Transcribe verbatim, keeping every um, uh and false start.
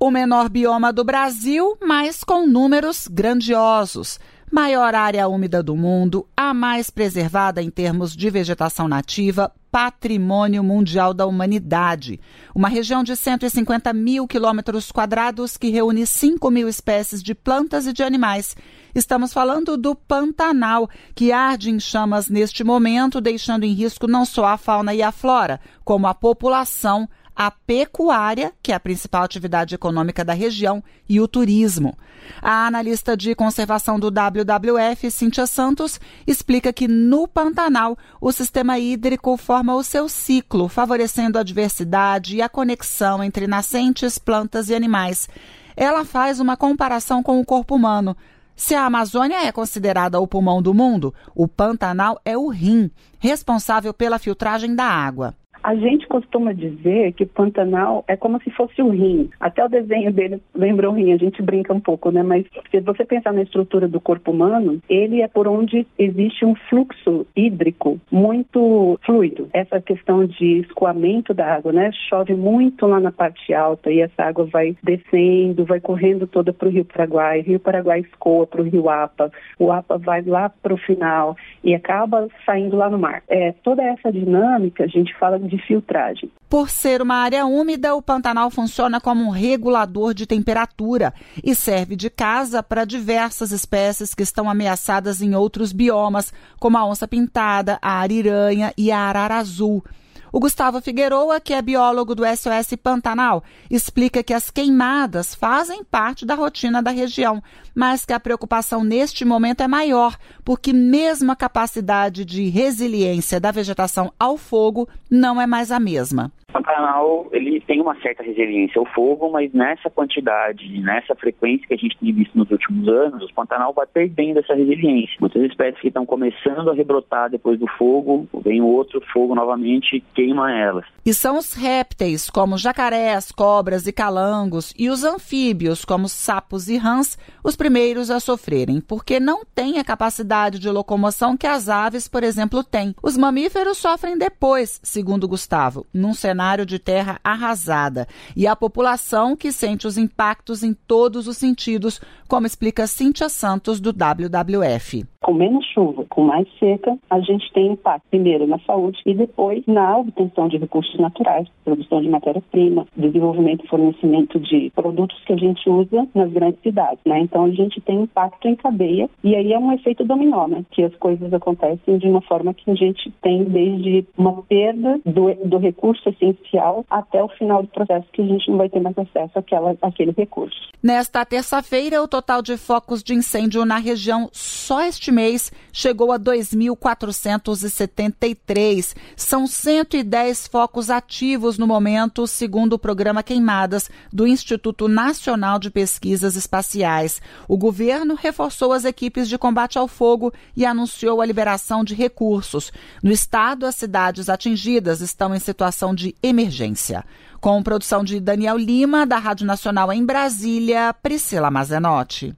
O menor bioma do Brasil, mas com números grandiosos. Maior área úmida do mundo, a mais preservada em termos de vegetação nativa, patrimônio mundial da humanidade. Uma região de cento e cinquenta mil quilômetros quadrados que reúne cinco mil espécies de plantas e de animais. Estamos falando do Pantanal, que arde em chamas neste momento, deixando em risco não só a fauna e a flora, como a população, a pecuária, que é a principal atividade econômica da região, e o turismo. A analista de conservação do W W F, Cíntia Santos, explica que no Pantanal o sistema hídrico forma o seu ciclo, favorecendo a diversidade e a conexão entre nascentes, plantas e animais. Ela faz uma comparação com o corpo humano. Se a Amazônia é considerada o pulmão do mundo, o Pantanal é o rim, responsável pela filtragem da água. A gente costuma dizer que o Pantanal é como se fosse o rim. Até o desenho dele lembra o rim, a gente brinca um pouco, né? Mas se você pensar na estrutura do corpo humano, ele é por onde existe um fluxo hídrico muito fluido. Essa questão de escoamento da água, né? Chove muito lá na parte alta e essa água vai descendo, vai correndo toda para o Rio Paraguai. O Rio Paraguai escoa para o Rio Apa. O Apa vai lá para o final e acaba saindo lá no mar. É, toda essa dinâmica, a gente fala de filtragem. Por ser uma área úmida, o Pantanal funciona como um regulador de temperatura e serve de casa para diversas espécies que estão ameaçadas em outros biomas, como a onça-pintada, a ariranha e a arara azul. O Gustavo Figueroa, que é biólogo do S O S Pantanal, explica que as queimadas fazem parte da rotina da região, mas que a preocupação neste momento é maior, porque mesmo a capacidade de resiliência da vegetação ao fogo não é mais a mesma. O Pantanal, ele tem uma certa resiliência ao fogo, mas nessa quantidade, nessa frequência que a gente tem visto nos últimos anos, o Pantanal vai perdendo essa resiliência. Muitas espécies que estão começando a rebrotar depois do fogo, vem outro fogo novamente e queima elas. E são os répteis, como jacarés, cobras e calangos, e os anfíbios, como sapos e rãs, os primeiros a sofrerem, porque não têm a capacidade de locomoção que as aves, por exemplo, têm. Os mamíferos sofrem depois, segundo Gustavo, num cenário de terra arrasada, e a população que sente os impactos em todos os sentidos, como explica Cíntia Santos, do W W F. Com menos chuva, com mais seca, a gente tem impacto primeiro na saúde e depois na obtenção de recursos naturais, produção de matéria-prima, desenvolvimento e fornecimento de produtos que a gente usa nas grandes cidades, né? Então a gente tem impacto em cadeia e aí é um efeito dominó, né? Que as coisas acontecem de uma forma que a gente tem desde uma perda do, do recurso essencial até o final do processo, que a gente não vai ter mais acesso àquela, àquele recurso. Nesta terça-feira, o total de focos de incêndio na região só este mês chegou a dois mil quatrocentos e setenta e três. São cento e dez focos ativos no momento, segundo o programa Queimadas do Instituto Nacional de Pesquisas Espaciais. O governo reforçou as equipes de combate ao fogo e anunciou a liberação de recursos. No estado, as cidades atingidas estão em situação de emergência. Com produção de Daniel Lima, da Rádio Nacional em Brasília, Priscila Mazenotti.